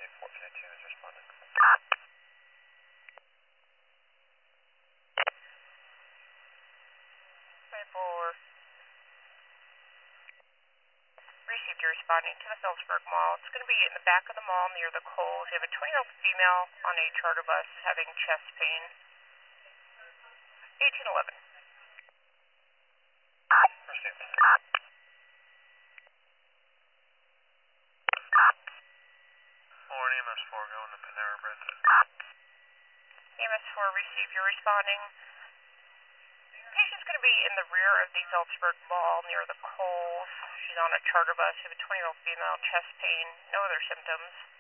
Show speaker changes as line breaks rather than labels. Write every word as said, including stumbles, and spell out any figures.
four fifty-two is responding.
twenty-four. Received, you're responding to the Phillipsburg Mall. It's going to be in the back of the mall near the Kohl's. You have a twenty-year-old female on a charter bus having chest pain. eighteen eleven.
Received. Morning, E M S four going to Panera Bread.
E M S four received, you're responding. Patient's going to be in the rear of the Phillipsburg Mall near the Kohl's. She's on a charter bus. You have a twenty-year-old female, chest pain, no other symptoms.